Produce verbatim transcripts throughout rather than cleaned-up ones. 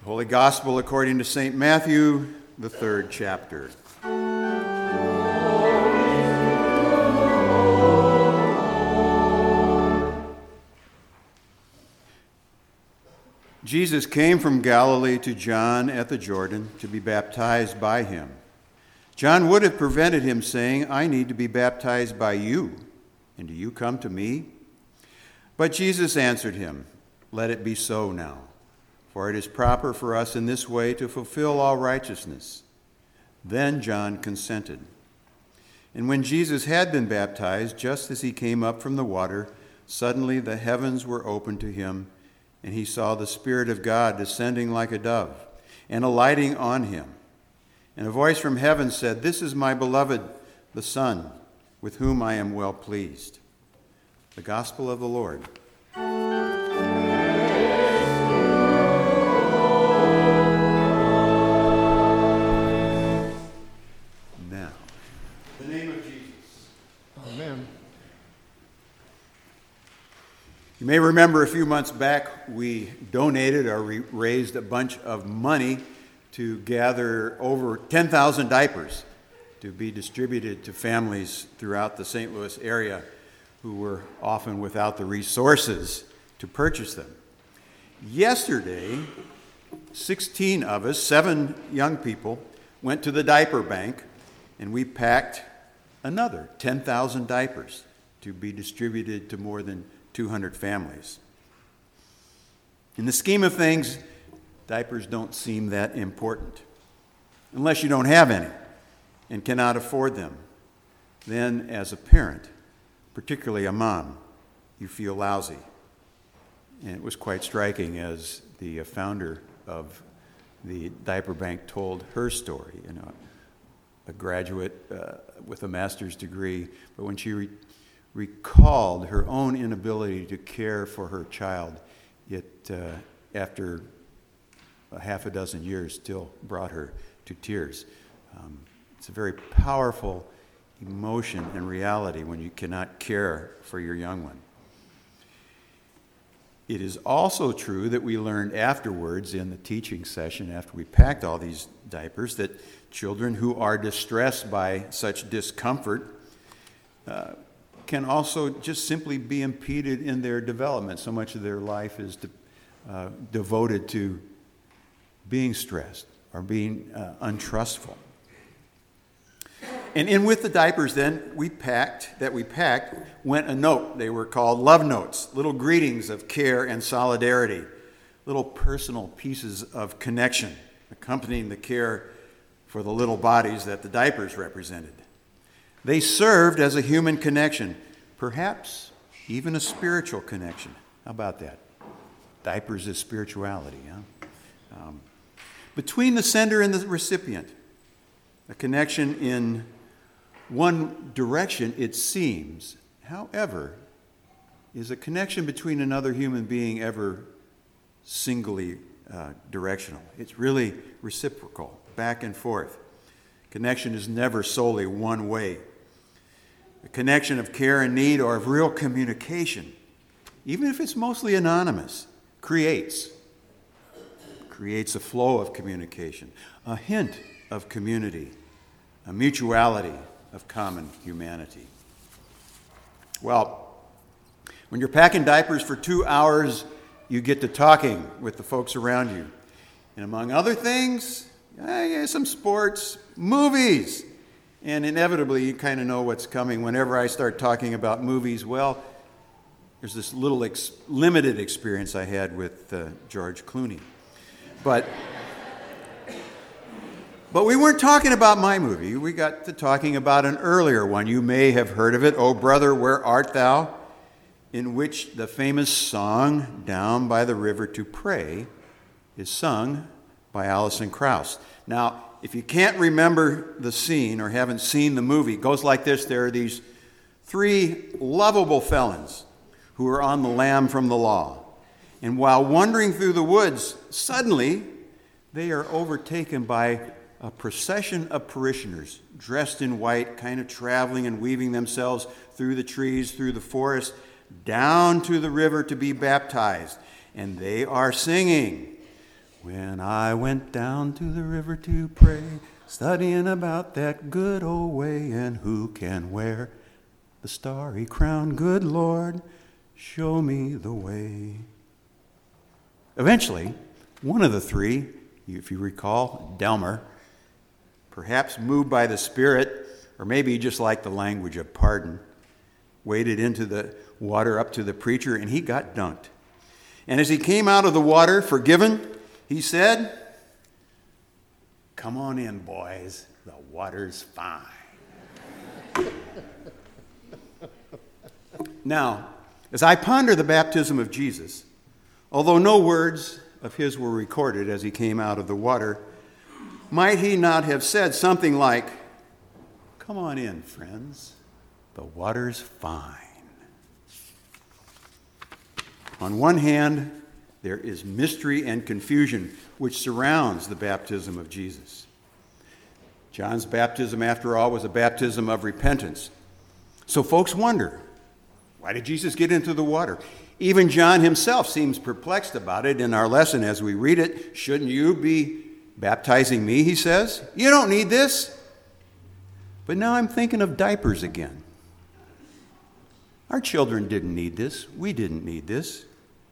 Holy Gospel according to Saint Matthew, the third chapter. Jesus came from Galilee to John at the Jordan to be baptized by him. John would have prevented him, saying, "I need to be baptized by you, and do you come to me?" But Jesus answered him, "Let it be so now. For it is proper for us in this way to fulfill all righteousness." Then John consented. And when Jesus had been baptized, just as he came up from the water, suddenly the heavens were opened to him, and he saw the Spirit of God descending like a dove and alighting on him. And a voice from heaven said, "This is my beloved, the Son, with whom I am well pleased." The Gospel of the Lord. You may remember a few months back we donated or we raised a bunch of money to gather over ten thousand diapers to be distributed to families throughout the Saint Louis area who were often without the resources to purchase them. Yesterday, sixteen of us, seven young people, went to the diaper bank and we packed another ten thousand diapers to be distributed to more than two hundred families. In the scheme of things, diapers don't seem that important. Unless you don't have any and cannot afford them. Then, as a parent, particularly a mom, you feel lousy. And it was quite striking as the founder of the diaper bank told her story. You know, a graduate uh, with a master's degree, but when she re- recalled her own inability to care for her child, it, uh, after a half a dozen years, still brought her to tears. Um, it's a very powerful emotion and reality when you cannot care for your young one. It is also true that we learned afterwards in the teaching session, after we packed all these diapers, that children who are distressed by such discomfort uh, can also just simply be impeded in their development. So much of their life is de- uh, devoted to being stressed or being uh, untrustful. And in with the diapers then we packed, that we packed, went a note. They were called love notes, little greetings of care and solidarity, little personal pieces of connection accompanying the care for the little bodies that the diapers represented. They served as a human connection, perhaps even a spiritual connection. How about that? Diapers is spirituality, huh? Um, between the sender and the recipient, a connection in one direction, it seems. However, is a connection between another human being ever singly uh, directional? It's really reciprocal, back and forth. Connection is never solely one way. A connection of care and need or of real communication, even if it's mostly anonymous, creates, creates a flow of communication, a hint of community, a mutuality of common humanity. Well, when you're packing diapers for two hours, you get to talking with the folks around you. And among other things, eh, some sports, movies. And inevitably, you kind of know what's coming. Whenever I start talking about movies, well, there's this little ex- limited experience I had with uh, George Clooney. But, but we weren't talking about my movie. We got to talking about an earlier one. You may have heard of it, "O Brother, Where Art Thou?" in which the famous song, "Down by the River to Pray," is sung by Alison Krauss. Now, if you can't remember the scene or haven't seen the movie, it goes like this. There are these three lovable felons who are on the lam from the law. And while wandering through the woods, suddenly they are overtaken by a procession of parishioners dressed in white, kind of traveling and weaving themselves through the trees, through the forest, down to the river to be baptized. And they are singing, When I went down to the river to pray, studying about that good old way, and who can wear the starry crown? Good Lord, show me the way. Eventually, one of the three, if you recall, Delmer, perhaps moved by the Spirit, or maybe just like the language of pardon, waded into the water up to the preacher, and he got dunked. And as he came out of the water, forgiven, he said, "Come on in, boys. The water's fine." Now, as I ponder the baptism of Jesus, although no words of his were recorded as he came out of the water, might he not have said something like, "Come on in, friends. The water's fine." On one hand, there is mystery and confusion which surrounds the baptism of Jesus. John's baptism, after all, was a baptism of repentance. So folks wonder, why did Jesus get into the water? Even John himself seems perplexed about it in our lesson as we read it. "Shouldn't you be baptizing me?" he says. "You don't need this." But now I'm thinking of diapers again. Our children didn't need this. We didn't need this.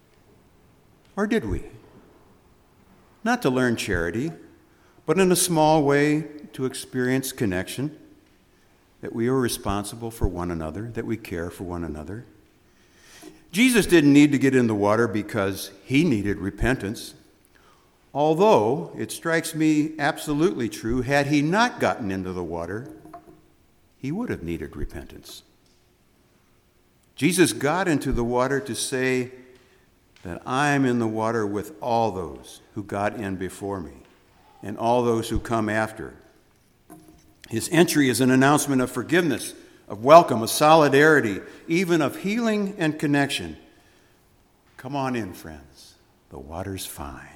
Or did we? Not to learn charity, but in a small way to experience connection, that we are responsible for one another, that we care for one another. Jesus didn't need to get in the water because he needed repentance, although it strikes me absolutely true, had he not gotten into the water, he would have needed repentance. Jesus got into the water to say that I'm in the water with all those who got in before me and all those who come after. His entry is an announcement of forgiveness, of welcome, of solidarity, even of healing and connection. Come on in, friends. The water's fine.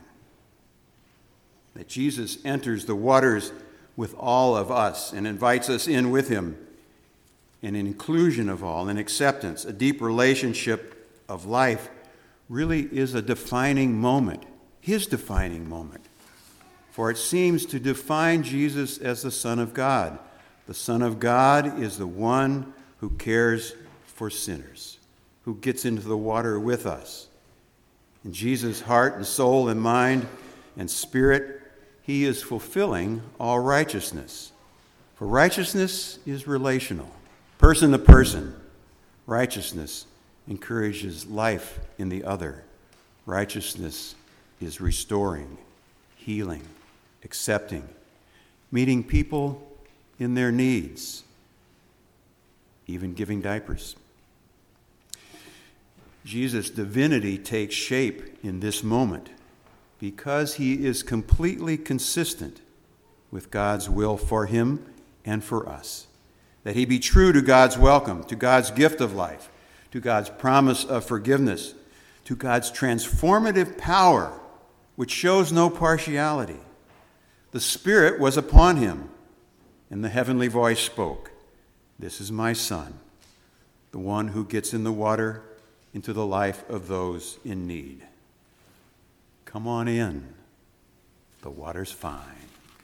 That Jesus enters the waters with all of us and invites us in with him, an inclusion of all, an acceptance, a deep relationship of life, really is a defining moment, his defining moment. For it seems to define Jesus as the Son of God. The Son of God is the one who cares for sinners, who gets into the water with us. In Jesus' heart and soul and mind and spirit, he is fulfilling all righteousness. For righteousness is relational, person to person. Righteousness encourages life in the other. Righteousness is restoring, healing, accepting, meeting people in their needs, even giving diapers. Jesus' divinity takes shape in this moment because he is completely consistent with God's will for him and for us. That he be true to God's welcome, to God's gift of life, to God's promise of forgiveness, to God's transformative power, which shows no partiality. The Spirit was upon him, and the heavenly voice spoke, "This is my Son, the one who gets in the water into the life of those in need. Come on in. The water's fine."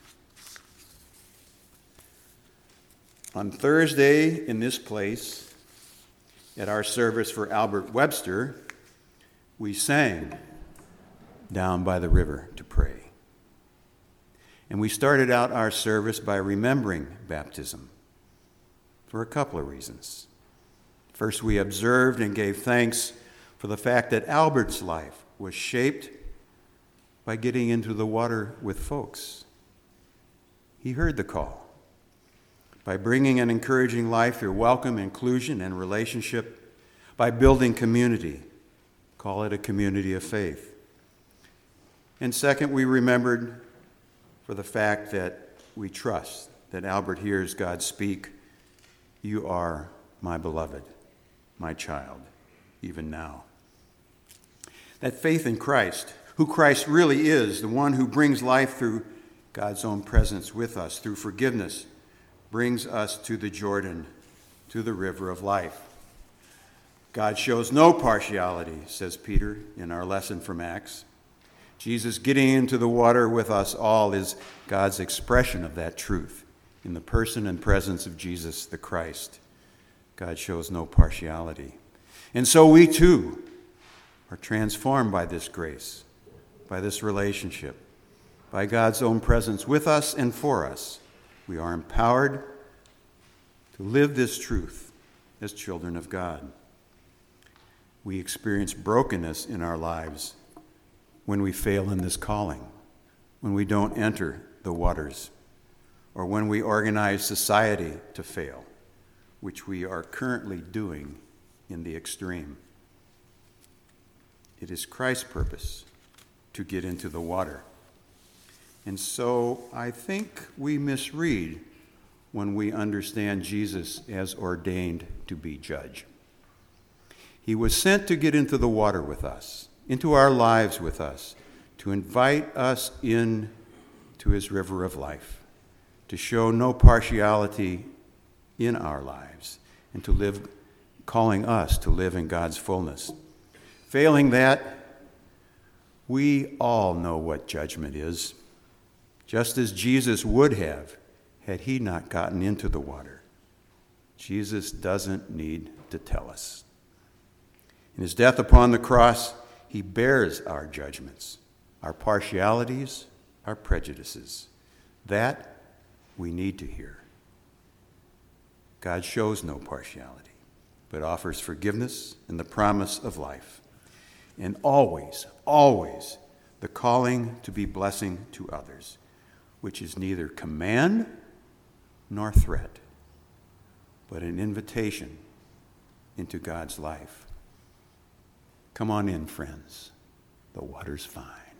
On Thursday in this place, at our service for Albert Webster, we sang "Down by the River to Pray." And we started out our service by remembering baptism for a couple of reasons. First, we observed and gave thanks for the fact that Albert's life was shaped by getting into the water with folks. He heard the call. By bringing an encouraging life through welcome, inclusion, and relationship, by building community, call it a community of faith. And second, we remembered for the fact that we trust that Albert hears God speak, "You are my beloved, my child, even now." That faith in Christ, who Christ really is, the one who brings life through God's own presence with us, through forgiveness, brings us to the Jordan, to the river of life. God shows no partiality, says Peter in our lesson from Acts. Jesus getting into the water with us all is God's expression of that truth. In the person and presence of Jesus the Christ, God shows no partiality. And so we too are transformed by this grace, by this relationship, by God's own presence with us and for us. We are empowered to live this truth as children of God. We experience brokenness in our lives when we fail in this calling, when we don't enter the waters, or when we organize society to fail, which we are currently doing in the extreme. It is Christ's purpose to get into the water. And so I think we misread when we understand Jesus as ordained to be judge. He was sent to get into the water with us, into our lives with us, to invite us in to his river of life, to show no partiality in our lives, and to live, calling us to live in God's fullness. Failing that, we all know what judgment is, just as Jesus would have had he not gotten into the water. Jesus doesn't need to tell us. In his death upon the cross, he bears our judgments, our partialities, our prejudices. That we need to hear. God shows no partiality, but offers forgiveness and the promise of life. And always, always the calling to be blessing to others, which is neither command nor threat, but an invitation into God's life. Come on in, friends. The water's fine.